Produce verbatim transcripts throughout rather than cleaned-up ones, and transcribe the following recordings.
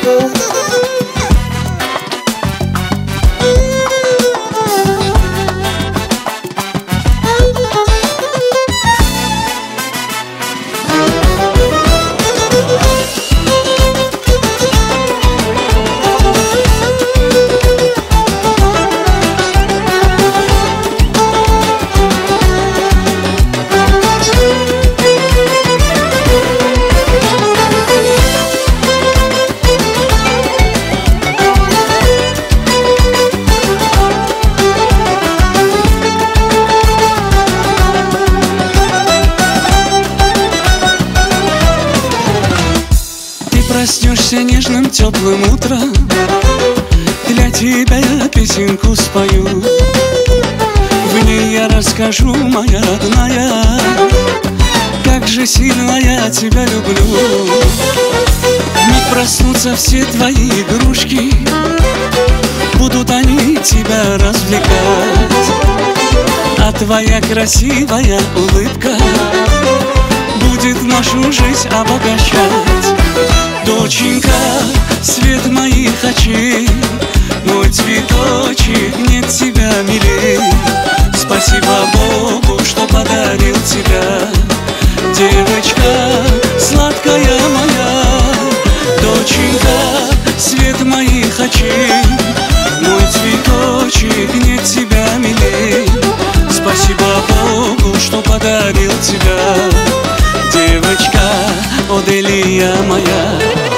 Проснешься нежным теплым утром, для тебя я песенку спою. В ней я расскажу, моя родная, как же сильно я тебя люблю. Вмиг проснутся все твои игрушки, будут они тебя развлекать, а твоя красивая улыбка будет нашу жизнь обогащать. Доченька, свет моих очей, мой цветочек, нет тебя милей. Спасибо Богу, что подарил тебя, девочка, сладкая моя. Доченька, свет моих очей, мой цветочек, нет тебя милей. Спасибо Богу, что подарил тебя, девочка, Оделия моя.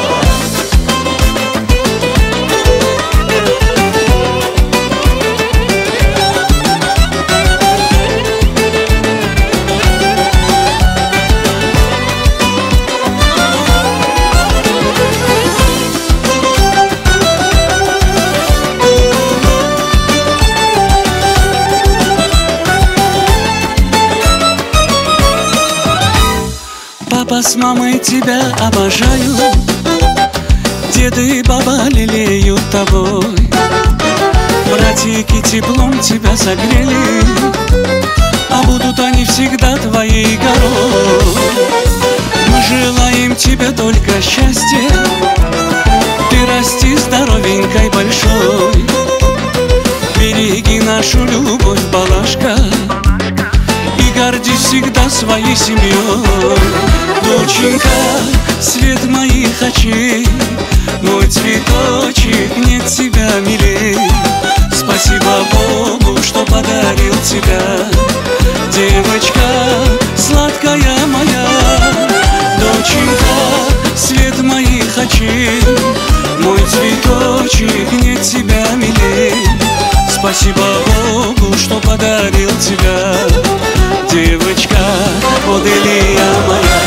Папа с мамой тебя обожают, деды и баба лелеют тобой, братики теплом тебя согрели, а будут они всегда твоей горой. Мы желаем тебе только счастья, ты расти здоровенькой большой. Береги нашу любовь, балашка, и гордись всегда своей семьей. Доченька, свет моих очей, мой цветочек, нет тебя милей. Спасибо Богу, что подарил тебя, девочка, сладкая моя. Доченька, свет моих очей, мой цветочек, нет тебя милей. Спасибо Богу, что подарил тебя, девочка, Оделия моя.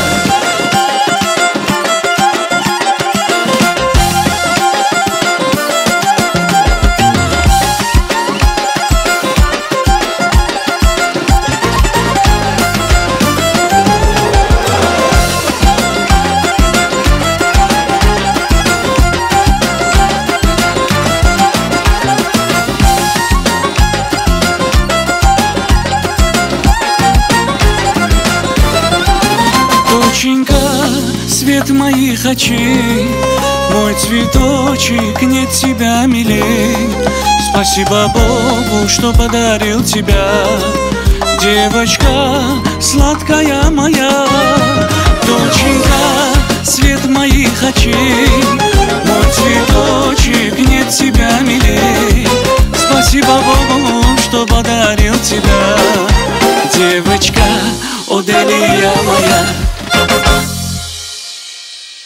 Доченька, свет моих очей, мой цветочек, нет тебя милей. Спасибо Богу, что подарил тебя, девочка, сладкая моя. Доченька, свет моих очей, мой цветочек, нет тебя милей. Спасибо Богу, что подарил тебя, девочка, Оделия моя.